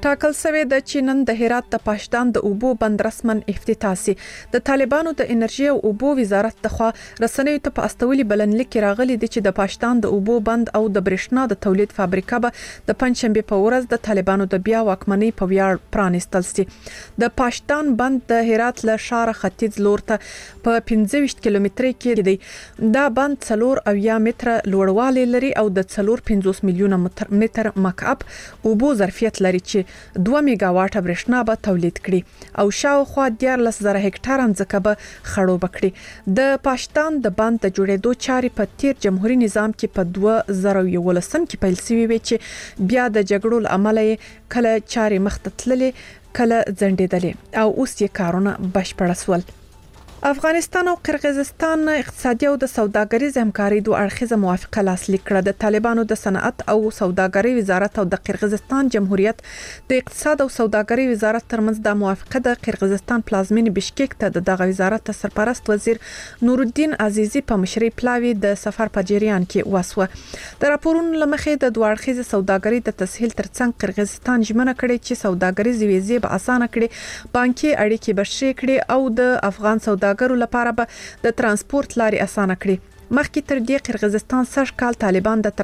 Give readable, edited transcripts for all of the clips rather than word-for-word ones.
ټاکل شوی د چینن د هرات د پاشدان د اوبو بند رسمن افتتاح سي. د طالبانو د انرژي او اوبو وزارت لخوا رسنیو ته په استولي بلنلیک کې راغلي دي چې د پاشدان د اوبو بند او د برېښنا د تولید فابریکه به د پنځشنبه په ورځ د طالبانو د بیا واکمنۍ په ویاړ پرانستل سي. د پاشدان بند د هرات له شار ختیځ لور ته په 15 کیلومتري کې دی. دا بند 4 متره لوړوالی لري او د 450 میلیونه متر مکعب اوبو ظرفیت لري چې 2 میگا واټ برېښنا به تولید کړي او شاوخوا 14,000 هکټار ځمکه به خړوب کړي. د پاشدان د بند د جوړېدو چارې په تیر جمهوریت نظام کې په 2011 کې پیل شوې وې چې بیا د جګړو لامل کله چارې مخته تللې کله ځنډېدلې او اوس یې کارونه بشپړ شول. افغانستان او قرغیزستان اقتصادي او د سوداګریز همکاري دوه اړخیزه موافقه لاسلیک کړه. د طالبانو د صنعت او سوداګرۍ وزارت او د قرغیزستان جمهوریت د اقتصاد او سوداګرۍ وزارت ترمنځ د موافقه د قرغیزستان پلازمینې بشکک ته د وزارت سرپرست وزیر نورالدین عزیزی په مشرۍ پلاوی د سفر په جریان کې وسوه. د راپورونو لمخې د دوه اړخیزه سوداګرۍ د تسهیل ترڅنګ قرغیزستان ژمنه کړې چې سوداګریز ویزې به اسانه کړي، بانکي اړیکې به ښې کړي او د افغان سوداګرو لپاره به د ترانسپورت لارې اسانه کړي. مخکې تر دې قرغیزستان 100 کال طالبان د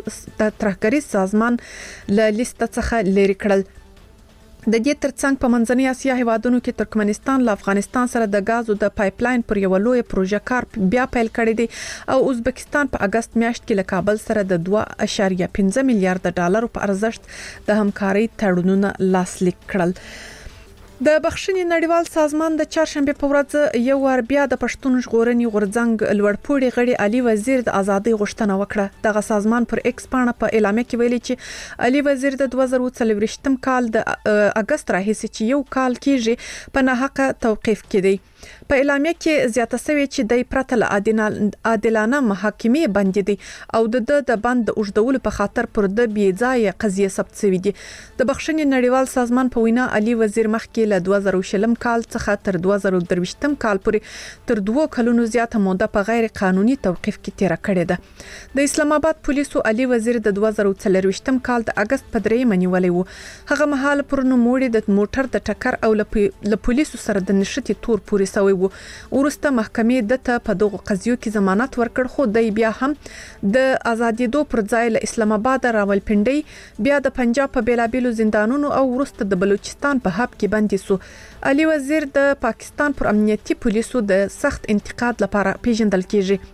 ترهګریز سازمان له لیست څخه لري کړل. د دې ترڅنګ په منځنۍ اسیا هیوادونو کې ترکمنستان له افغانستان سره د غازو د پایپلاین پر یو لوی پروژه کار بیا پیل کړی دی او ازبکستان په اگست میاشت کې له کابل سره د 2.15 میلیارډ ډالر په ارزښت د همکارۍ تړونونه لاسلیک کړل. د بخښنې نړیوال سازمان د چهارشنبه په ورځ یو ور بیا د پښتون ژغورنې غورځنګ لوړپوړي غړي علي وزیر د ازادۍ غوښتنه وکړه. دغه سازمان پر ایکس پاڼه په اعلامیه کې ویلي چې علي وزیر د 2024 کال د اگست راهیسې چې یو کال کېږي په ناحقه توقيف کړي. په اعلامیه کې زیاته شوی چې د پرته له عادلانه محاکمې باندې دي او د بند اوږدولو په خاطر پر د بی ځای قضیه ثبت شوی دي. د بخښنې نړیوال سازمان په وینا علي وزیر مخکې له 2020 کال څخه تر 2023 کال پورې تر 2 کلونو زیاته موده په غیر قانوني توقيف کې تیر کړی ده. د اسلام آباد پولیسو علي وزیر د 2024 کال د اگست په 3 منیولې وو. هغه مهال پر نوموړي د موټر د ټکر او له پولیسو سره د نشټي تور پورې سوی وو. ورسته محکمې دته په دغه قضیو کې ضمانت ورکړ خو د بیا هم د ازادېدو پر ځای له اسلام آباد راولپنډي بیا د پنجاب په بیلابیلو زندانونو او ورسته د بلوچستان په هاب کې بندي سو. علي وزیر د پاکستان پر امنیتي پولیسو د سخت انتقاد لپاره پیژندل کیږي.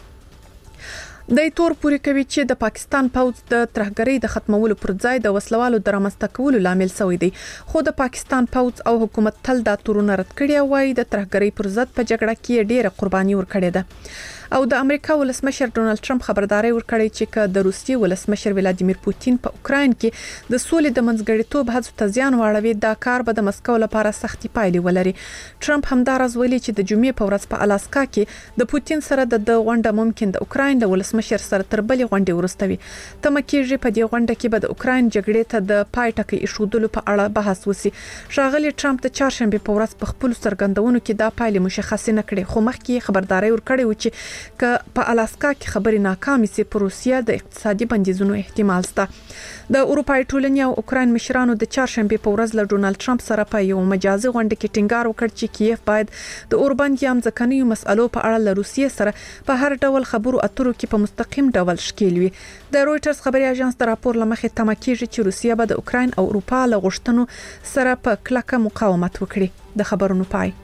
د تور پوری کوي چې د پاکستان پوځ د ترهګرۍ د ختمولو پر ځای د وسلوالو د رامنځته کولو لامل شوی دی. خو د پاکستان پوځ او حکومت تل دا تورونه رد کړي وای د ترهګرۍ پر ضد په جګړه کې ډېره قرباني ورکړې ده او د امریکا ولسمشر ډونالد ټرمپ خبرداري ورکړي چې د روسیې ولسمشر ولادیمیر پوتین په اوکراین کې د سولې د منځګړیتوب هڅو ته زیان واړوي دا کار به د مسکو لپاره سختي پایلې ولري. ټرمپ همدارز ویلي چې د جمعې په ورځ په الاسکا کې د پوتین سره د غونډه ممکن د اوکراین له مشر سره تر بلې غونډې ورستوي. تمه کېږي په دې غونډه کې به د اوکراین جګړې ته د پای ټکی ایښودلو په اړه بحث وشي. ښاغلي ټرمپ د چهارشنبه په ورځ په خپل څرګندونو کې دا پایلې مشخص نه کړې خو مخکې خبرداري ورکړې و چې په الاسکا کې خبرې ناکامې سي پر روسیا د اقتصادي بندیزونو احتمال شته. د اروپای ټولنې او اوکراین مشرانو د چهارشنبه په ورځ له ډونالد ټرمپ سره په یو مجازي غونډه کې ټینګار وکړ چې کیف باید د اوربند یا ځکهنیو مسالو په اړه له روسیې سره په هر ډول خبرو اترو کې په مستقیم ډول شکیل وي. د رويټرز خبري اژانس د راپور لمخې تمه کیږي چې روسیه به د اوکراین او اروپا له غوښتنو سره په کلکه مقاومت وکړي. د خبرونو پای.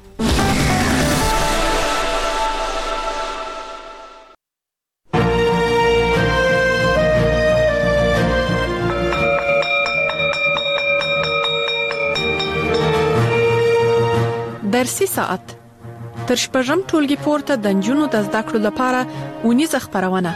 درسي ساعت تر شپږم ټولګي پورته د نجونو د زده کړو لپاره اونیزه خبرونه.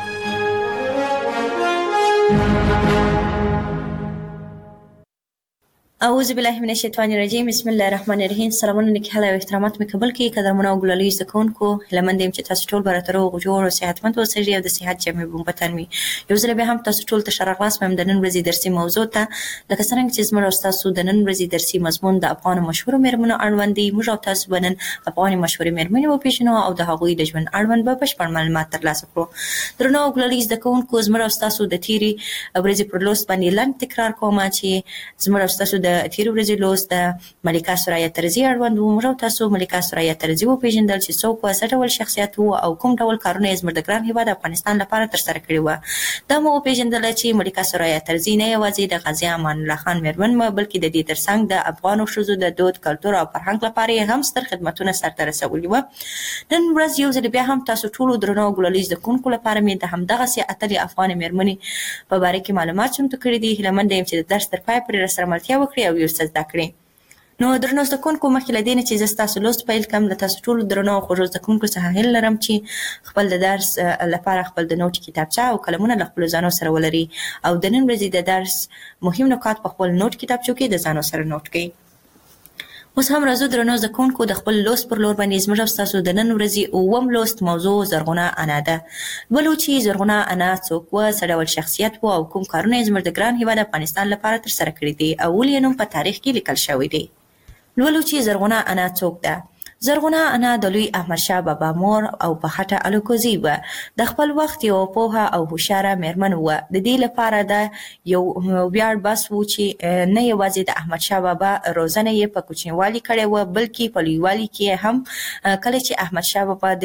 اعوذ بالله من الشیطان الرجیم بسم الله الرحمن الرحیم. سلامونه نکهاله او احترامات مې قبول کړئ قدرمنو او ګلالي زکونکو لمندیم چې تاسو ټول براترو غوړو او صحتمند اوسئ او د صحت جامع بومبتن می یو ځل به هم تاسو ټول ته شرغلاس مې د نن ورځې درسي موضوع ته لکه څنګه چې زموږ تاسو د نن ورځې درسي مضمون د افغان مشهور مېرمنو اړوند دی. موږ تاسو بنن افغان مشهور مېرمنې او پیژنو او د هغوی د ژوند اړوند به بشپړ معلومات ترلاسه کړو. درنو ګلالي زکونکو زموږ تاسو د تیری ورځې پر لوست باندې لاندې تکرار کوم چې زموږ تاسو د د تیر ورځې لوست د ملکه سرایه ترزي اړوند و. موږ تاسو ملکه سرایه ترزي وپېژندل چې څوک و، څه ډول شخصیت و او کوم ډول کارونه یې زموږ د ګران هېواد افغانستان لپاره ترسره کړي وه. دا مو وپېژندله چې ملکه سرایه ترزي نه یوازې د غازي امان الله خان مېرمن وه، بلکې د دې ترڅنګ د افغانو ښځو د دود، کلتور او فرهنګ لپاره یې هم ستر خدمتونه سرته رسولي وه. نن ورځ یو ځل بیا هم تاسو ټولو درنو او ګلالي زده کوونکو لپاره مې د همدغسې اتلې افغانې مېرمنې په باره کې معلومات چمتو کړي دي. هیله منده یم چې د درس تر پایه پورې راسره ملتیا وکړئ او یو څه زده کړئ. نو درنو زده کوونکو، مخکې له دې نه چې زه ستاسو لوست پیل کړم، له تاسو ټولو درنو او خوږو زده کوونکو څخه هیله لرم چې خپل د درس لپاره خپل د نوټ کتابچه او قلمونه له خپلو ځانو سره ولري او د نن ورځې د درس مهم نکات په خپل نوټ کتابچو کې د ځانو سره نوټ کړئ. اوس هم راځو درنو زده کوونکو، د خپل لوست پر لور باندې زموږ او ستاسو د نن ورځې اووم لوست موضوع زرغونه انا ده. ولو چې زرغونه انا څوک وه، څه ډول شخصیت و او کوم کارونه یې زموږ د ګران هېواد افغانستان لپاره ترسره کړي دي او ولې یې نوم په تاریخ کې لیکل شوی دی. ولو چې زرغونه انا څوک ده. زرغونه انا د لوی احمدشاه بابا مور او په خټه الوکوزي وه. د خپل وخت یو پوهه او هوښیاره مېرمن وه. د دې لپاره دا یو ویاړ بس و چې نه یوازې د احمدشاه بابا روزنه یې په کوچنیوالي کړې وه، بلکې په لویوالي کې هم کله چې احمدشاه بابا د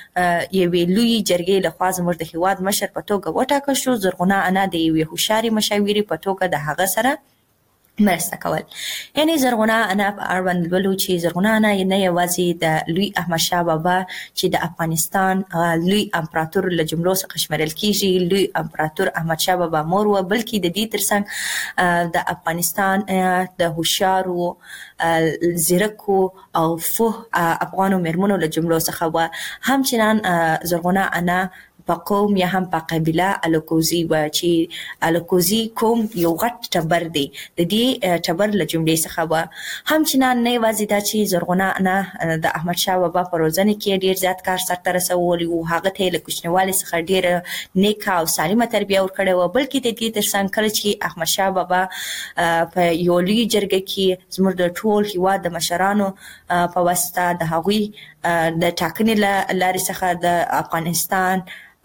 یوې لویې جرګې لخوا زموږ د هېواد مشر په توګه وټاکل شو، زرغونه انا د یوې هوښیارې مشاورې په توګه د هغه سره مرسته کول. یعنی زرغونه انا په اړوند لولو چې زرغونه انا نه یوازې د لوی احمدشاه بابا چې د افغانستان لوی امپراتور له جملو څخه شمیرل کیږي، لوی امپراتور احمدشاه بابا مور وه، بلکې د دې ترڅنګ د افغانستان د هوښیارو، زیرکو او فوه افغانو مېرمنو له جملو څخه وه. همچنان زرغونه انا په قوم یا هم په قبیله الوکوزي وه چې الوکوزي قوم یو غټ ټبر دی، د دې ټبر له جملې څخه وه. همچنان نه یوازې دا چې زرغونه انا د احمدشاه بابا په روزنه کې ډېر زیات کار سرته رسولی و، هغه ته یې له کوچنیوالي څخه ډېره نیکه او سالمه تربیه ورکړې وه، بلکې د دې ترڅنګ کله چې احمدشاه بابا په یو لوی جرګه کې زموږ د ټول هېواد د مشرانو په واسطه د هغوی د ټاکنې له لارې څخه د افغانستان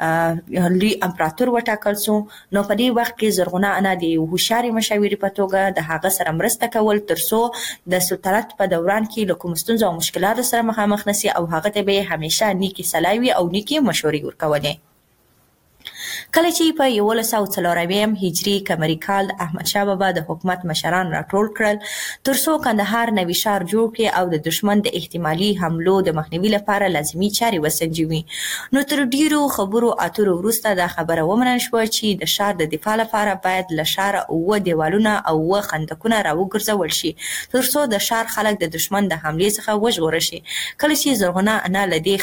لوی امپراتور وټاکل سو، نو په دې وخت کې زرغونه انا د یو هوښیارې مشاورې په توګه د هغه سره مرسته کول ترڅو د سلطنت په دوران کې له کومو ستونزو او مشکلاتو سره مخامخ نشي او هغه ته به یې همیشه نیکې صلاحي او نیکې مشورې ورکولې. کله چې په 1140 هجري قمري کال د احمدشاه بابا د حکومت مشران راټول کړل ترڅو کندهار نوي ښار جوړ کړي او د دشمن د احتمالي حملو د مخنیوي لپاره لازمي چارې وسنجوي. نو تر ډیرو خبرو اترو وروسته دا خبره ومنل شوه چې د ښار د دفاع لپاره باید له ښاره 7 دیوالونه او 7 خندقونه راوګرځول شي ترڅو د ښار خلک د دشمن د حملې څخه وژغورل شي. کله چې زرغونه انا له دې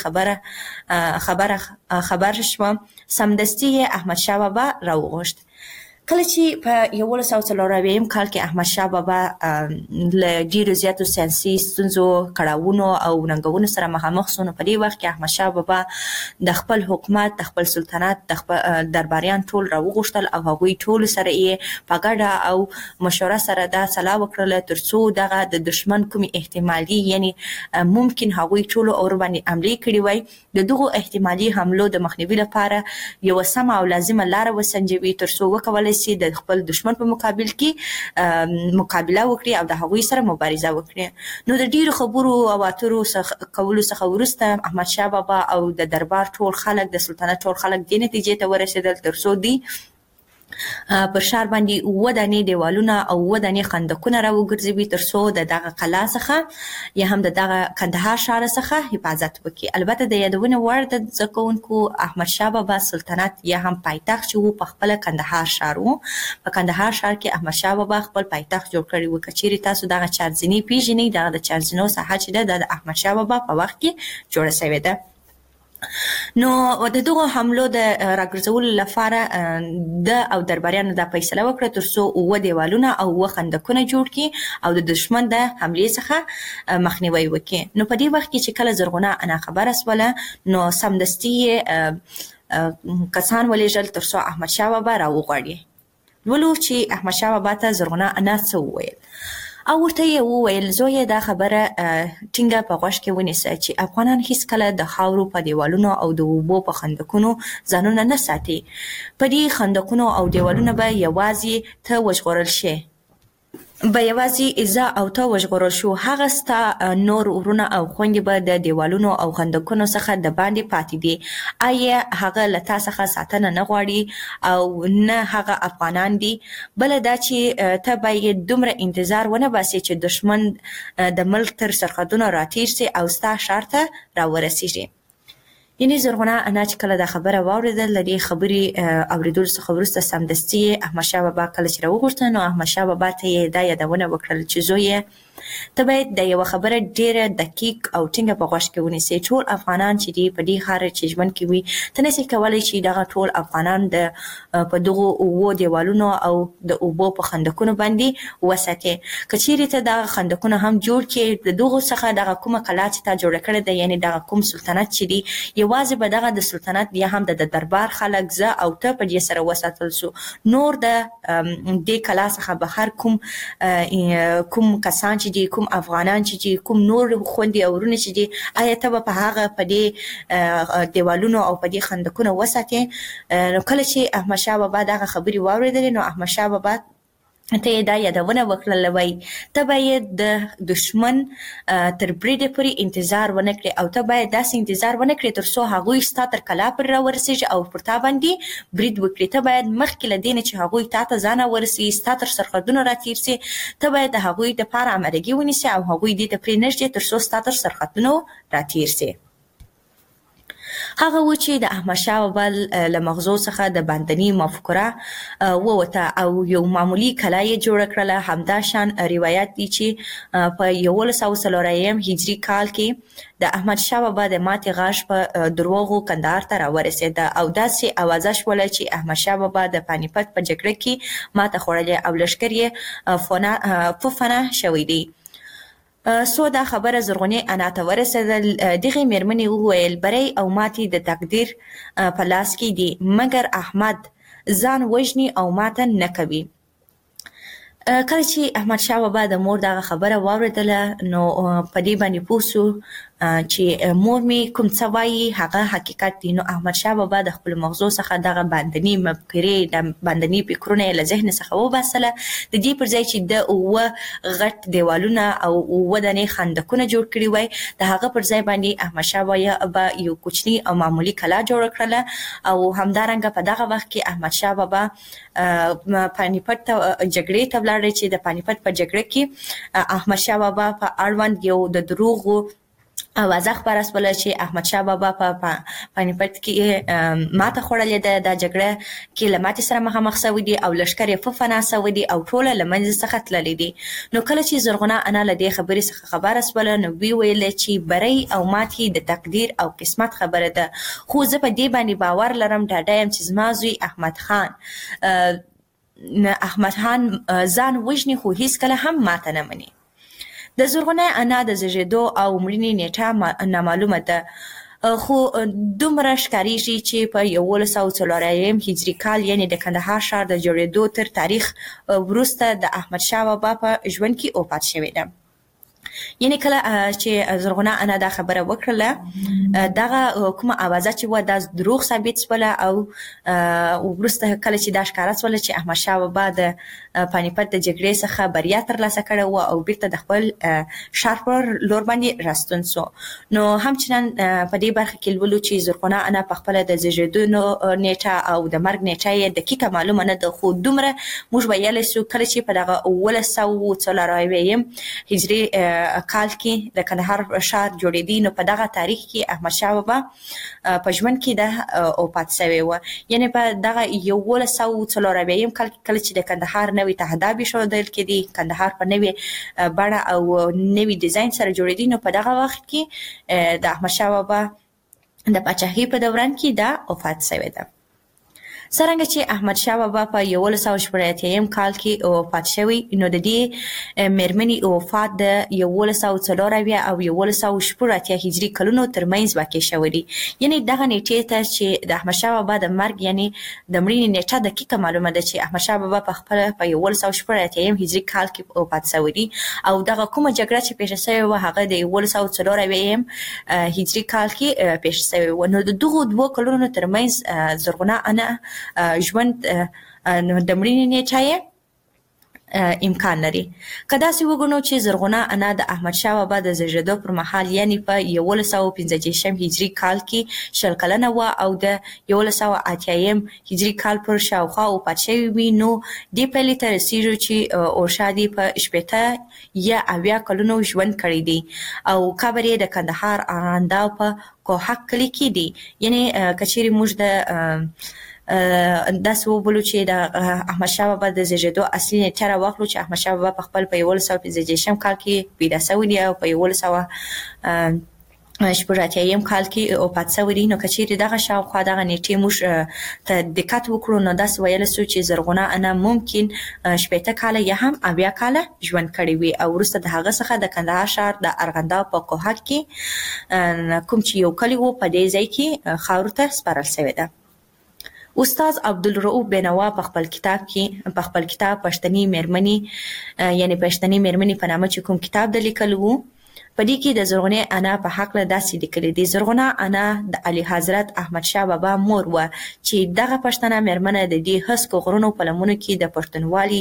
خبر شوه، سمدستي احمدشاه بابا راوغوښت. کله چې په 1140 کال کې احمدشاه بابا له ډیرو زیاتو سیاسي ستونزو، کړاوونو او ننګونو سره مخامخ شو، نو په دې وخت کې احمدشاه بابا د خپل حکومت، د خپل سلطنت، د درباریان ټول راوغوښتل او هغوی ټول سره یې په ګډه او مشوره سره دا سلا وکړله ترڅو دغه د دشمن کومې احتمالي یعنی ممکن هغوی ټولو اور باندې حملې کړې وای، د دغو احتمالي حملو د مخنیوي لپاره یو سمه او لازمه لاره وسنجوي ترڅو وکولای شي د خپل دشمن په مقابل کې مقابله وکړي او د هغوی سره مبارزه وکړي. نو د ډیرو خبرو او اترو کولو څخه وروسته احمدشاه بابا او د دربار ټول خلک، د سلطنت ټول خلک دې نتیجې ته ورسېدل ترڅو دی پر ښار باندې 7 دانې دیوالونه او 7 دانې خندقونه راوګرځوي ترڅو د دغه قلا څخه یا هم د دغه کندهار ښار څخه حفاظت وکړي. البته د یادونې وړ د زده کوونکو احمدشاه بابا سلطنت یا هم پایتخت چې و په خپله کندهار ښار و. په کندهار ښار کې احمدشاه بابا خپل پایتخت جوړ کړی و. که چیرې تاسو دغه چارزینې پیژنئ، دغه د چارزینو ساحه چې ده د احمدشاه بابا په وخت کې جوړه شوې ده. نو د دغو حملو د راګرځولو لپاره د او درباریانو دا فیصله وکړه ترڅو 7 دیوالونه او 7 خندقونه جوړ کړي او د دشمن د حملې څخه مخنیوی وکړي. نو په دې وخت کې چې کله زرغونه انا خبره شوله، نو سمدستي کسان ولېږل ترڅو احمدشاه بابا راوغواړي. ولو چې احمدشاه بابا ته زرغونه انا څه وویل او ورته یې وویل، زویه دا خبره ټینګه په غوږ کې ونیسه چې افغانان هیڅکله د خاورو په دیوالونو او د اوبو په خندقونو ځانونه نه ساتي. په دې خندقونو او دیوالونو به یوازې ته وژغورل شي. به یوازې زه او ته وژغورل شو، هغه ستا نور ورونه او خویندې به د دیوالونو او خندقونو څخه د باندې پاتې دي. آیا هغه له تا څخه ساتنه نه غواړي او نه هغه افغانان دي؟ بله دا چې ته باید دومره انتظار ونه باسې چې دشمن د ملک تر سرحدونو راتیر سي او ستا ښار ته راورسیږي. یعنې زرغونه انا چې کله دا خبره واورېدل، له دې خبرې اورېدلو څخه وروسته سمدستي احمدشاه بابا کله چې راوغوښته، نو احمدشاه بابا ته یې دا یادونه وکړل چې زویه، ته باید د یوه خبره ډېره دقیق او ټینګه په غوږ کې ونیسې. ټول افغانان چې دي په دې ښار چې ژوند کوي، ته نسې کولی چې دغه ټول افغانان په دغو اوو دیوالونو او د اوبو په خندقونو باندې وساتې. که چیرې ته دغه خندقونه هم جوړ کړې، د دغو څخه دغه کومه کلا چې تا جوړه کړې ده، یعنې دغه کوم سلطنت چې دی، یوازې به دغه د سلطنت یا هم د دربار خلک زه او ته په دې سره وساتل سو. نور د دې کلا څخه بهر کوم کسان چې دي، کوم افغانان چې دي، کوم نور خویندې او ورونه چې دي، آیا ته به په هغه په دې دیوالونو او په دې خندقونو وساتې؟ نو کله چې احمدشاه بابا دغه خبرې واورېدلې، نو احمدشاه بابا ته یې دا یادونه وکړله، وایي ته باید د دشمن تر بریده پورې انتظار ونه کړې او ته باید داسې انتظار ونه کړې تر څو هغوی ستا تر کلا پورې راورسېږي او پر تا باندې برید وکړي. ته باید مخکې له دې نه چې هغوی تا ته ځان ورسوي، ستا تر سرحدونو راتېر سي، ته باید د هغوی دپاره امادګي ونیسې او هغوی دې ته پرېنږدې تر څو ستا تر سرحدونو راتېر سي. هغه و چې د احمدشاه بابا له مغزو څخه د باندني مفکوره ووته او یو معمولي کلا یې جوړه کړله. همدا شان روایت دی چې په 1104 هجري کال کې د احمدشاه بابا د ماتې غاښ په دروغو کندهار ته راورسېده او داسې اوازه شوله چې احمدشاه بابا د پانیپت په جګړه کې ماته خوړلې او لښکر یې په فنا شوی دی. سو دا خبره زرغونې انا ته ورسېدل. دغې مېرمنې وویل بری او ماتې د تقدیر په لاس کې دي، مګر احمد ځان وژني او ماته نه کوي. کله چې احمدشاه بابا د مور دغه خبره واورېدله، نو په دې باندې پوه سو چې مور مې کوم څه وایي هغه حقیقت دی. نو احمدشاه بابا د خپلو مغزو څخه دغه باندني مفکورې، د باندني فکرونه یې له ذهن څخه وباسله، د دې پر ځای چې د اووه غټ دیوالونه او اووه دانې خندقونه جوړ کړي وای، د هغه پر ځای باندې احمدشاه بابا یو کوچني او معمولي کلا جوړه کړله. او همدارنګه په دغه وخت کې احمدشاه بابا پانیپت ته جګړې ته ولاړی چې د پانیپت په جګړه کې احمدشاه بابا په اړوند یو د دروغو اوازه خپره شوله چې احمدشاه بابا په پانیپت کې ماته خوړلې ده، دا جګړه کې له ماتې سره مخامخ سوی دي او لښکر یې په فنا سوی دي او ټوله له منځه څخه تللي دي. نو کله چې زرغونه انا له دې خبرې څخه خبره شوله، نو ویې ویل چې بری او ماتې د تقدیر او قسمت خبره ده، خو زه په دې باندې باور لرم، ډاډه یم چې زما زوی احمد خان ځان وژني خو هیڅکله هم ماته نه مني. د زرغونه انا د زیږېدو او مړینې نیټه نامعلومه ده، خو دومره ښکارېږي چې په 1104 هجري کال، یعنې د کندهار ښار د جوړېدو تر تاریخ وروسته د احمدشاه بابا په ژوند کې وفات شوې ده. یعنې کله چې زرغونه انا دا خبره وکړله، دغه کومه اوازه چې وه دا دروغ ثابت شوله او وروسته کله چې دا ښکاره شوله چې احمدشاه بابا د پانیپت د جګړې څخه بریا ترلاسه کړې وه او بیرته د خپل ښار پر لور باندې راستون سو. نو همچنان په دې برخه کې لولو چې زرغونه انا په خپله د زیږېدو نیټه او د مرګ نیټه یې دقیقه معلومه نه ده، خو دومره موږ ویلی سو کله چې په دغه 1104 هجري کال کې د کندهار ښار جوړېدی، نو په دغه تاریخ کې احمدشاه بابا په ژوند کې د وفات شوی و. یعنې په دغه 1104 کال کې کله چې د کندهار نوی تهداب ایښودل کېدی، کندهار په نوې بڼه او نوي ډیزاین سره جوړېدی، نو په دغه وخت کې د احمدشاه بابا د پاچاهۍ په دوران کې دا وفات شوی ده. څرنګه چې احمدشاه بابا په 1180 کال کې وفات شوی، نو د دې مېرمنې وفات د 1104 او 1180 هجري کلونو ترمنځ واقع شوی دی. یعنې دغه نیټې ته چې د احمدشاه بابا د مرګ، یعنې د مړینې نیټه دقیقه معلومه ده چې احمدشاه بابا په خپله په 1180 هجري کال کې وفات شوی دی او دغه کومه جګړه چې پیښه شوې وه هغه د 1104 هجري کال کې پیښه شوې وه. نو د دغو دوو کلونو ترمنځ زرغونه انا ژوند د مړینې نیټه یې امکان لري. که داسې وګڼو چې زرغونه انا د احمدشاه بابا د زیږېدو پر مهال یعنې په 1115 هجري کال کې 20 کلنه وه او د 1180 هجري کال پر شاوخوا وفات شوې وي، نو دې پایلې ته رسېږو چې اورشاد یې په 80 یا 80 کلونو ژوند کړی دی او قبر یې د کندهار ارغنداو په کوهک کلي کې دی. یعنې که چیرې موږ د داسې وبولو چې د احمدشاه بابا د زیږېدو اصلي نېټه راواخلو چې احمدشاه بابا په خپل په 1115 کال کې پیدا شوی دی او په 1180 کال کې وفات شوی دی، نو که چیرې دغه شاوخوا دغه نېټې موږ ته دقت وکړو نو داسې ویلی سو چې زرغونه انا ممکن 80 کاله یا هم 80 کاله ژوند کړی وي او وروسته د هغه څخه د کندهار ښار د ارغنداو په کوهک کې کوم چې یو کلی و په دې ځای کې خاورو ته سپارل شوې ده. استاد عبدالرؤف بینوا په خپل کتاب پښتني میرمنې یعنی پښتني میرمنې په نامه چې کوم کتاب د لیکلو وو، په دې کې د زرغونې انا په حق له داسې لیکلي دي: زرغونه انا د علي حضرت احمدشاه بابا مور وه چې دغه پښتنه میرمنه د دې هسکو غرونو په لمنو کې د پښتونولي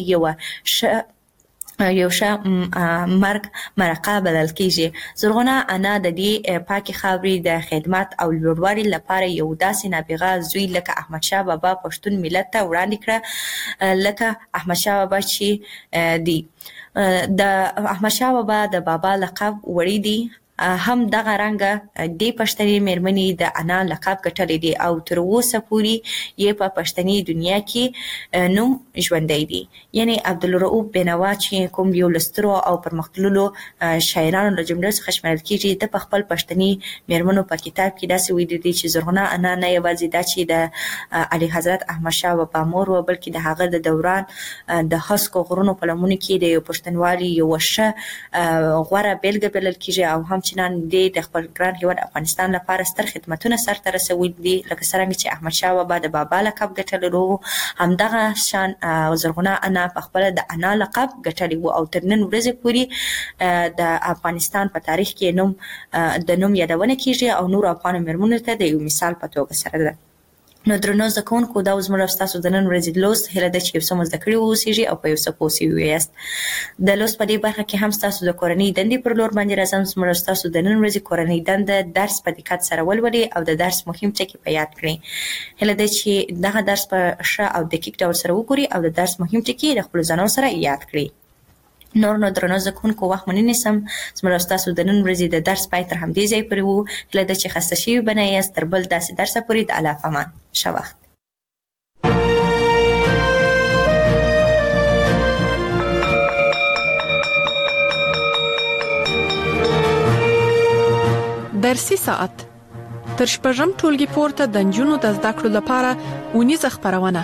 یو ښه مرقه بلل کیږي. زرغونه انا د دې پاکي خاورې د خدمت او لوړوالي لپاره یو داسې نابغه زوی لکه احمدشاه بابا پښتون ملت ته وړاندې کړه، لکه احمدشاه بابا چې دی. د احمدشاه بابا د بابا لقب وړی دی، هم دغه رنګه د پښتني میرمنې د انا لقب ګټلی دی او تر اوسه پورې یې په پښتني دنیا کې نوم ژوندی دی. یعنی عبدالرؤف بینوا چې کوم یو لسترو او پرمختللو شاعرانو له جملې څخه شمیرل کیږي، د په خپل پښتني میرمنو په کتاب کې داسې ویلي دی چې زرغونه انا نه یوازې دا چې د علي حضرت احمدشاه بابا مور وه، بلکې د هغه د دوران د هسکو غرونو په لمنو کې د یو پښتونوالي یوه ښه غوره بیلګه بلل کیږي او هم چې نن د خپل ګران هیواد افغانستان لپاره ستر خدمتونه سرته رسولي دي. لکه څرنګه چې احمدشاه بابا د بابا لقب ګټلی و، همدغه شان زرغونه انا په خپله د انا لقب ګټلی و او تر نن ورځې پورې د افغانستان په تاریخ کې د نوم یادونه کیږي او نورو افغانو میرمنو ته د یو مثال په توګه سره ده. نو درنو زده کوونکو، دا زموږ او ستاسو د نن ورځې لوست هیله ده چې یو څه مو زده کړي واوسیږي او په یو څه پوه سوي یاست. د لوست په دې برخه کې هم ستاسو د کورنۍ دندې پر لور باندې راځم. زموږ او ستاسو د نن ورځې کورنۍ دنده درس په دقت سره ولولئ او د درس مهم ټکي په یاد کړئ. هیله ده چې دغه درس په ښه او دقیق ډول سره وګورئ او د درس مهم ټکي د خپلو ځانونو سره یاد کړئ. نو درنو زده کوونکو، وخت مو نه نیسم. زموږ او ستاسو د نن ورځې د درس پای تر همدې ځای پورې و. هیله ده چې خسته شوي به نه یاست. تر بل داسې درسه پورې د الله په امان. ښه وخت. درسي ساعت تر شپږم ټولګي پورته د نجونو د زده کړو لپاره اونیزه خپرونه.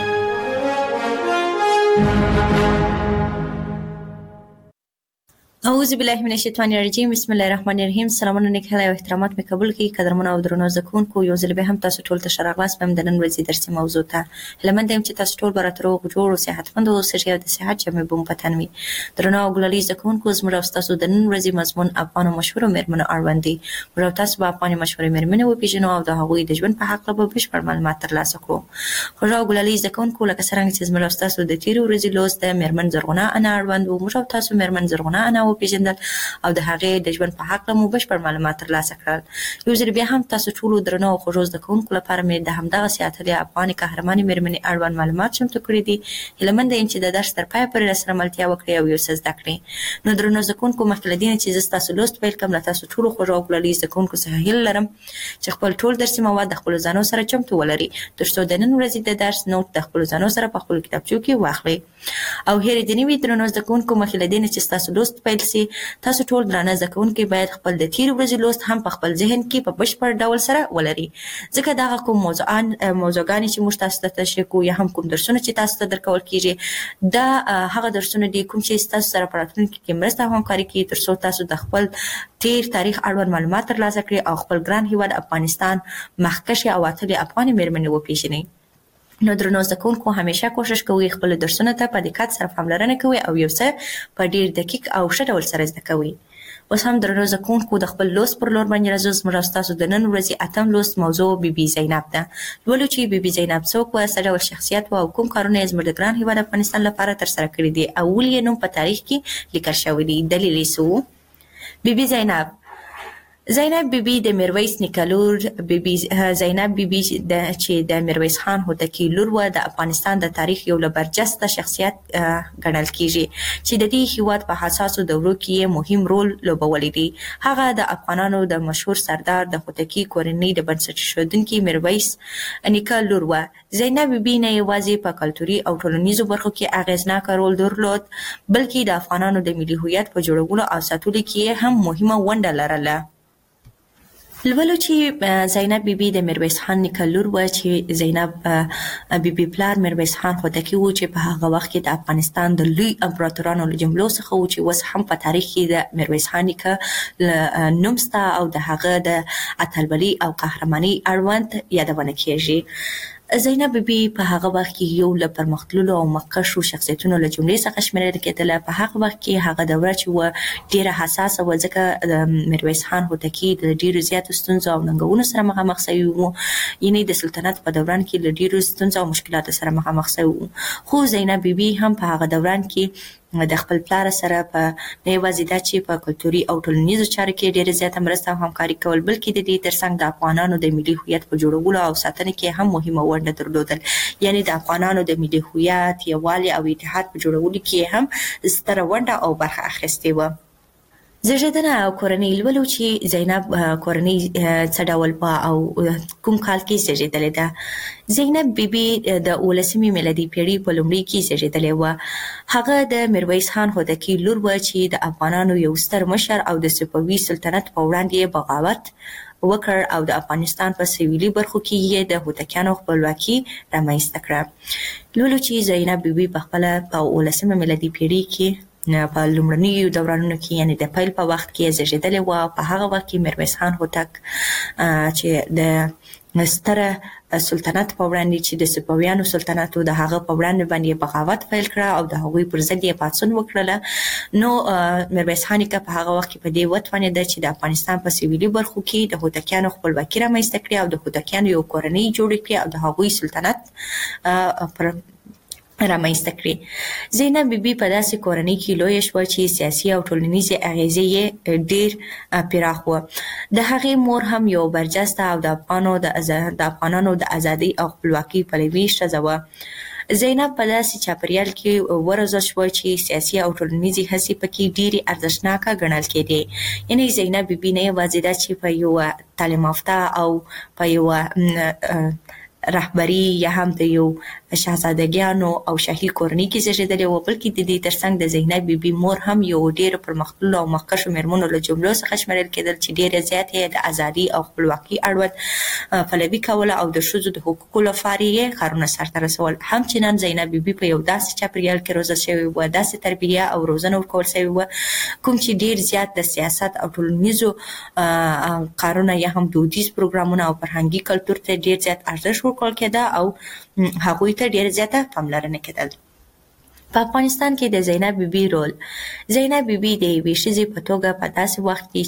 اعوذ بالله من الشیطان الرجیم. بسم الله الرحمن الرحیم. سلامونه نیک هیله او احترامات مې قبول کړئ. قدرمنو او درنو زده کوونکو، یو ځل بیا هم تاسو ټول ته ښه راغلاست په د نن ورځې درسي موضوع ته. هیله مند یم چې تاسو ټول به راته روغ جوړ او صحتمند اوسئ او د صحت جامې به مو په تن وي. درنو او ګلالي زده کوونکو، زموږ او ستاسو د نن ورځې مضمون افغانو مشهورو میرمنو اړوند دی. موږ او تاسو به افغاني مشهورې میرمنې وپېژنو او د هغوی د ژوند په هکله به بشپړ معلومات ترلاسه کړو. خوږه او ګلالي زده کوونکو، لکه څرنګه چې زموږ او ستاسو د تېرې ورځې لوست د میرمن زرغونه انا اړوند و، موږ او تاسو میرمن زرغونه انا وپېژندل او د هغې د ژوند په هکله مو بشپړ معلومات ترلاسه کړل. یو ځل بیا هم تاسو ټولو درنو او خوږو زده کوونکو لپاره مې د همدغسې اتلې افغانې قهرمانې میرمنې اړوند معلومات چمتو کړي دي. هیله منده یم چې د درس تر پایه پورې راسره ملتیا وکړئ او یو څه زده کړئ. نو درنو زده کوونکو، مخکې له دې نه چې زه ستاسو لوست پیل کړم، له تاسو ټولو خوږو او ګلالي زده کوونکو څخه هیله لرم چې خپل ټول درسي مواد د خپلو ځانو سره چمتو ولرئ، تر څو د نن ورځې د درس نوټ د خپلو ځانو سره په خپلو کتابچو کې واخلئ. او هیرې دې نه وي درنو زده کوونکو، مخکې له دې نه چې ستاسو لوست پیل سي، تاسو ټول درانه زده کوونکي باید خپل د تېرې ورځې لوست هم په خپل ذهن کې په بشپړ ډول سره ولري، ځکه دغه کوم موضوعګانې چې موږ تاسو ته تشریح کوو یا هم کوم درسونه چې تاسو ته درکول کېږي، دا هغه درسونه دي کوم چې ستاسو سره په راتلونکي کې مرسته او همکاري کوي، تر څو تاسو د خپل تېر تاریخ اړوند معلومات ترلاسه کړئ او خپل ګران هېواد افغانستان مخکښې او اتلې افغانې میرمنې وپېژنئ. نو درنو زده کوونکو، همیشه کوشش کوئ خپل درسونه ته په دقت سره پاملرنه کوئ او یو څه په ډېر دقیق او ښه ډول سره زده کوئ. اوس هم درنو زده کوونکو د خپل لوست پر لور باندې راځو. زموږ ستاسو د نن ورځې اتم لوست موضوع بیبي زینب ده. لولو چې بیبي زینب څوک وه، څه ډول شخصیت وه او کوم کارونه یې زموږ د ګران هېواد افغانستان لپاره ترسره کړي دي او ولې یې نوم په تاریخ کې لیکل شوی دی. دلیل یې څه و؟ بیبي زینب بیبي د میرویس نیکه لور. بیبي زینب بیبي چې د میرویس خان هوتکی لور وه، د افغانستان د تاریخ یو له برجسته شخصیت ګڼل کیږي چې د دې هېواد په حساسو دورو کې یې مهم رول لوبولی دی. هغه د افغانانو د مشهور سردار د هوتکی کورنۍ د بنسټ ایښودونکي میرویس نیکه لور وه. زینب بیبي نه یوازې په کلتوري او ټولنیزو برخو کې اغېزناکه رول درلود، بلکې د افغانانو د ملي هویت په جوړولو او ساتلو کې هم مهمه ونډه لرله. لولو چې زینب بیبي د میرویس خان نیکه لور وه، چې زینب بیبي پلار میرویس خان هوتکی و چې په هغه وخت کې د افغانستان د لوی امپراتورانو له جملو څخه و چې اوس هم په تاریخ کې د میرویس خان نیکه نوم شته او د هغه د اتلولۍ او قهرمانۍ اړوند یادونه کیږي. زینب بیبي په هغه وخت کې یو له پرمختللو او مخکښو شخصیتونو له جملې څخه شمیرل کېدله. په هغه وخت کې هغه دوره چې وه ډېره حساسه وه، ځکه د میرویس خان هوتکي د ډېرو زیاتو ستونزو او ننګونو سره مخامخ شوي وو، یعنې د سلطنت په دوران کې له ډېرو ستونزو او مشکلاتو سره مخامخ شوي وو. خو زینب بیبي هم په هغه دوران کې د خپل پلار سره په نه یوازې دا چې په کلتوري او ټولنیزو چارو کې ډېره زیاته مرسته او همکاري کول، بلکې د دې ترڅنګ د افغانانو د ملي هویت په جوړولو او ساتنه کې هم مهمه ونډه درلودل. یعنې د افغانانو د ملي هویت، یووالي او اتحاد په جوړولو کې هم ستره ونډه او برخه اخیستې وه. زیږېدنه او کورنۍ. لولو چې زینب کورنۍ څه ډول وه او کوم کال کې زیږېدلې ده. زینب بیبي د 19مې میلادي پیړۍ په لومړي کې زیږېدلې وه. هغه د میرویس خان هوتکی لور وه چې د افغانانو یو ستر مشر او د صفوي سلطنت په وړاندې بغاوت وکړ او د افغانستان په سویلي برخو کې یې د هوتکیانو خپلواکي رامنځته کړه. لولو چې زینب بیبي په خپله په 19مه میلادي پیړۍ کې په لومړنیو دورانونو کې، یعنې د پیل په وخت کې زیږېدلې وه. په هغه وخت کې میرویس خان هوتک چې د ستره سلطنت په وړاندې چې د صفویانو سلطنت و، د هغه په وړاندې باندې بغاوت پیل کړه او د هغوی پر ضد یې پاڅون وکړله. نو میرویس خان نیکه په هغه وخت کې په دې وتوانېده چې د افغانستان په سویلي برخو کې د هوتکیانو خپلواکي رامنځته کړي او د هوتکیانو یو کورنۍ جوړه کړي او د هغوی سلطنت پر رامنځته کړي. زینب بیبي په داسې کورنۍ کې لویه شوه چې سیاسي او ټولنیزې اغېزې یې ډېر پراخ وه. د هغې مور هم یو برجسته او د افغانانو د ازادۍ او خپلواکۍ پلوي ښځه وه. زینب په داسې چاپریال کې وروزل شوه چې سیاسي او ټولنیزې هڅې پکې ډېرې ارزښتناکه ګڼل کېدې. یعنې زینب بیبي نه یوازې دا چې په یوه تعلیم یافته او په یوه رهبري یا هم د یو شهزادګیانو او شاهي کورنۍ کې زیږېدلې وه، بلکې د دې ترڅنګ د زینب بیبي مور هم یو ډېرو پرمختللو او مخکښو مېرمنو له جملو څخه شمیرل کېدل چې ډېره زیاته یې د ازادۍ او خپلواکۍ اړوند پلوي کوله او د ښځو د حقوقو لپاره یې کارونه سرته رسول. همچنان زینب بیبي په یو داسې چاپریال کې روزل شوې وه، داسې تربیه او روزنه ورکول شوې وه کوم چې ډېر زیات د سیاست او ټولنیزو کارونه یا هم دودیز پروګرامونه او فرهنګي کلتور ته ډېر زیات ارزښت ورکول کېده او هغوی ته ډېر زیاته پاملرنه کېدل. په افغانستان کې د زینب بیبي رول. زینب بیبي د یوې ښځې په توګه په داسې وخت کې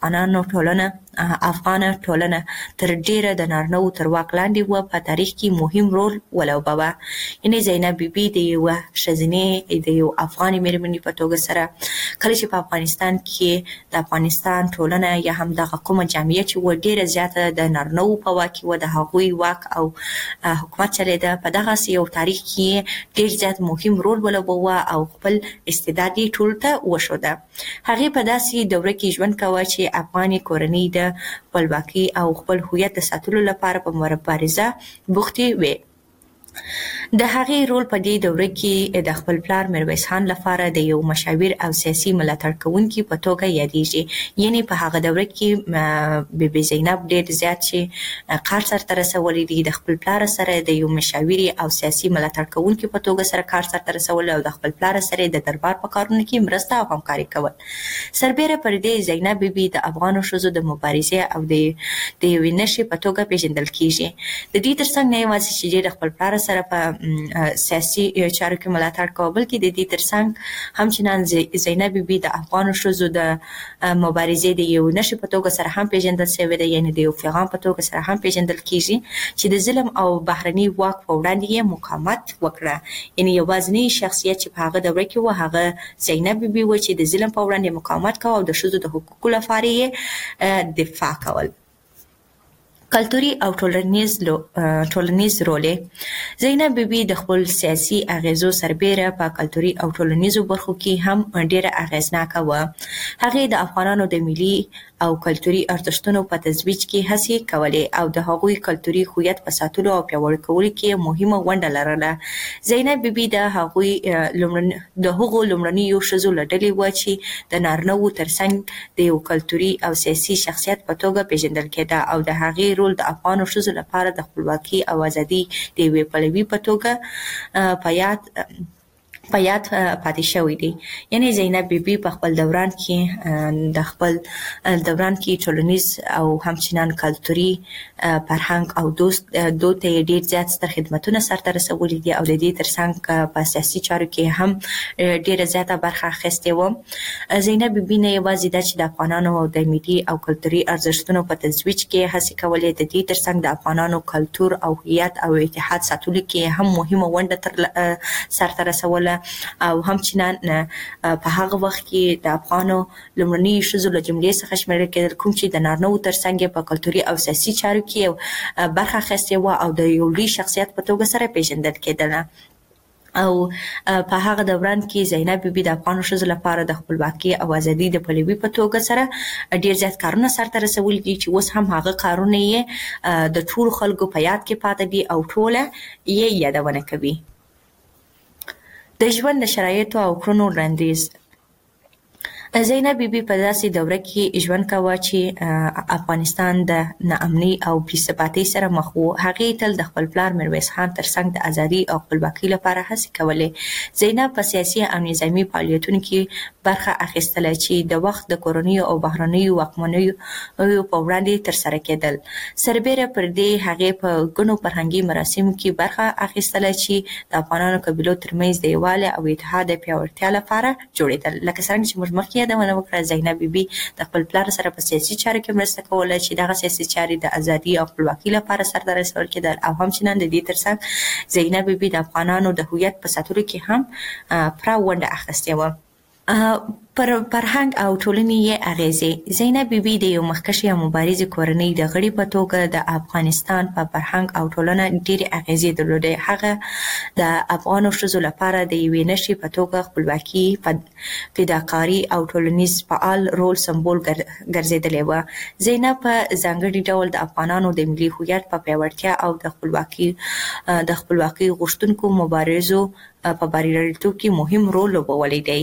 چې افغانه ټولنه تر ډېره د نارینه‌وو تر واک لاندې وه په تاریخ کې مهم رول ولوبوه. یعنې زینب بیبي د یوه ښځینې د یو افغانې مېرمنې په توګه سره کله چې په افغانستان کې د افغانستان ټولنه یا هم دغه کومه جامعه چې وه ډېره زیاته د نارینه‌وو په واک کې وه، د هغوی واک او حکومت چلېده، په دغسې یو تاریخ کې ډېر زیات مهم رول ولوبوه او خپل استعداد یې ټولو ته وښوده. هغې په داسې دوره کې ژوند کوه چې افغاني کورنۍ د خپلواکۍ او خپل هویت د ساتلو لپاره په مبارزه بوختې وې. د هغې رول په دې دوره کې د خپل پلار میرویس خان لپاره د یو مشاور او سیاسي ملاتړ کوونکي په توګه یادېږي. یعنې په هغه دوره کې بیبي زینب ډېر زیات چې کار سرته رسولی دی، د خپل پلار سره د یو مشاوري او سیاسي ملاتړ کوونکي په توګه سره کار سرته رسول او د خپل پلار سره د دربار په کارونو کې مرسته او همکاري کول. سربیره پر دې زینب بیبي د افغانو ښځو د مبارزې او د یوې نښې په توګه پیژندل کېږي. د دې ترڅنګ نه یوازې چې د خپل پلار سره په سیاسي چارو کې ملاتړ کوي، بلکې د دې ترڅنګ همچنان زینب بیبي د افغان ښځو د مبارزې د یو نښې په توګه سره هم پیژندل شوې ده، یعنی د یو پیغام په توګه سره هم پیژندل کیږي چې د ظلم او بهرني واک په وړاندې یې مقاومت وکړه. یعنی یوازینی شخصیت چې په هغه دوره کې و هغه زینب بیبي و چې د ظلم په وړاندې مقاومت کاوه او د ښځو د حقوقو لپاره یې دفاع کول. کلتوري او ټولنیز رول زینب بیبي د خپل سیاسي اغیزو سربیره په کلتوري او ټولنیزو برخو کې هم ډیره اغیزناکه و. هغې د افغانانو د ملي او کلتوري ارزښتونو په ترویج کې هڅې کولې او د هغوی کلتوري هویت په ساتلو او پیاوړي کولو کې مهمه ونډه لرله. زینب بیبي د هغو لومړنیو ښځو له ډلې وه چې د نارینه‌وو ترڅنګ د یو کلتوري او سیاسي شخصیت په توګه پیژندل کېده او د هغې رول د افغانو ښځو لپاره د خپلواکۍ او ازادۍ د یوې پلوي په توګه په یاد پاتې شوی دی. یعنی زینب بیبي په خپل دوران کې ټولنیز او همچنان کلتوري فرهنګ او دود ته ډیر زیات ستر خدمتونه سرته رسولي دي او د دې ترڅنګ په سیاسي چارو کې هم ډیره زیاته برخه اخیستې و. زینب بیبي نه یوازې دا چې د افغانانو د ملي او کلتوري ارزښتونو په ترویج کې هڅې کولې، د دې ترڅنګ د افغانانو کلتور او هویت او اتحاد ساتلو کې هم مهمه ونډه سرته رسوله او همچنان په هغه وخت کې د افغانو لومړني ښځو له جملې څخه شمیرل کېدل کوم چې د نارینه‌وو ترڅنګ په کلتوري او سیاسي چارو کې برخه اخیستې وه او د یو لوی شخصیت په توګه سره پیژندل کېدله. او په هغه دوران کې زینب بیبي د افغان ښځو لپاره د خپلواکۍ او ازادۍ د پلوي په توګه سره ډیر زیات کارونه سرته رسولي دي چې اوس هم هغه کارونه یې د ټولو خلکو په یاد کې پاتې دي او ټوله یې یادونه کوي. د ژوند د شرایطو او کړنو وړاندیز زینب بیبي په داسې دوره کې ژوند کاوه چې افغانستان د ناامنۍ او بې ثباتۍ سره مخ و. هغې تل د خپل پلار میرویس خان ترڅنګ د ازادۍ او خپلواکۍ لپاره هڅې کولې. زینب په سیاسي او نظامي فعالیتونو کې برخه اخیستله چې د وخت د کورنیو او بهرنیو واکمنیو په وړاندې ترسره کېدل. سربیره پر دې هغې په ګڼو فرهنګي مراسمو کې برخه اخیستله چې د افغانانو قبیلو ترمنځ د یووالي او اتحاد د پیاوړتیا لپاره جوړېدل. لکه څرنګه چې موږ مخکې یادونه وکړه، زینب بیبي د خپل پلار سره په سیاسي چارو کې مرسته کوله چې دغه سیاسي چارې د ازادۍ او خپلواکۍ لپاره سرته رسول کېدل او همچنان د دې ترڅنګ زینب بیبي د افغانانو د هویت په ساتلو کې هم پوره ونډه اخیستې وه. پر فرهنګ او ټولنې یې اغیزې زینب بیبي د یو مخکښې او مبارزې کورنۍ د غړي په توګه د افغانستان په فرهنګ او ټولنه ډېرې اغیزې درلودې. هغه د افغانو ښځو لپاره د یوې نښې په توګه خپلواکي، فداکاري او ټولنیز فعال رول سمبول ګرځېدلې وه. زینب په ځانګړي ډول د افغانانو د ملي هویت په پیاوړتیا او د خپلواکۍ غوښتونکو مبارزو په بریالیتوب کې مهم رول لوبولی دی.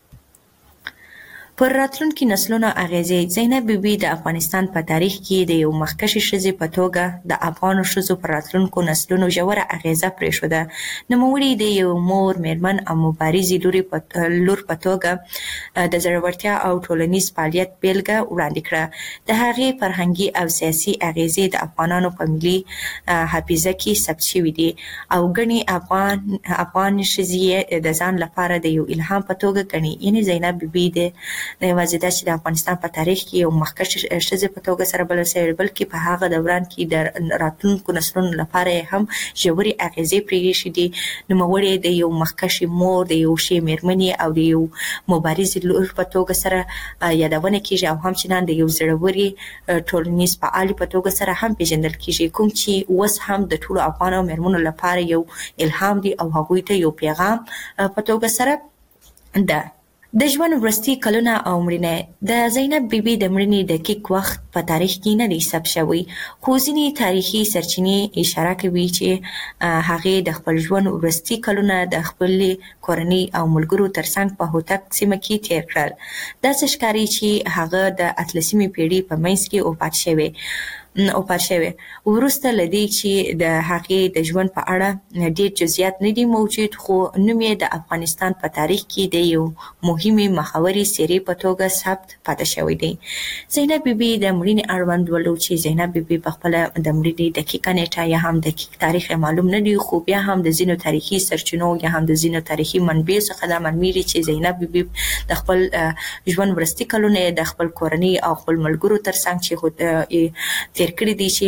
پر راتلونکي نسلونو اغیزې زینب بیبي د افغانستان په تاریخ کې د یو مخکښې ښځې په توګه د افغانو ښځو پر راتلونکو نسلونو ژوره اغیزه پرېښوده. نوموړې د یو مور، میرمن او مبارزې لور په توګه د زړورتیا او ټولنیز فعالیت بیلګه وړاندې کړه. د هغې فرهنګي او سیاسي اغیزې د افغانانو په ملي حافظه کې ثبت شوي دي او ګڼې افغان ښځې یې د ځان لپاره د یو الهام په توګه ګڼي. یعنې زینب بیبي نه یوازې دا چې د افغانستان په تاریخ کې یو مخکښې ښځې په توګه سره بلل شوې، بلکې په هغه دوران کې د راتلونکو نسلونو لپاره یې هم ژورې اغیزې پرېښې دي. نوموړې د یو مخکښې مور، د یو ښې میرمنې او د یو مبارزې لور په توګه سره یادونه کېږي او همچنان د یو زړورې ټولنیز فعالې په توګه سره هم پیژندل کېږي، کوم چې اوس هم د ټولو افغانو میرمنو لپاره یو الهام دی او هغوی ته یو پیغام په توګه سره ده. د ژوند وروستي کلونه او مړینه د زینب بیبي د مړینې دقیق وخت په تاریخ کې نه دی ثبت شوی، خو ځینې تاریخي سرچینې اشاره کوي چې هغې د خپل ژوند وروستي کلونه د خپلې کورنۍ او ملګرو ترڅنګ په هوتک سیمه کې تیر کړل. داسې ښکاري چې هغه د 18مې پېړۍ په منځ کې وفات شوې. اوپر شوی. ورسته لدی چې د هغې د ژوند په اړه ډیر جزئیات نه دي موجود، خو نوم یې د افغانستان په تاریخ کې د یو مهمې مخوري څیرې په توګه ثبت پاتې شوی دی. زینب بیبي د مړینې اړوند ولو چې زینب بیبي په خپل د مړینې دقیقه نیټه یا هم دقیق تاریخ معلوم نه دی، خو بیا هم د ځینو تاریخي سرچینو یا هم د ځینو تاریخي منبعو څخه دا معلومیږي چې زینب بیبي د خپل ژوند وروستي کلونه د خپل کورنۍ او خپل ملګرو ترڅنګ چې تیر کړي دي چې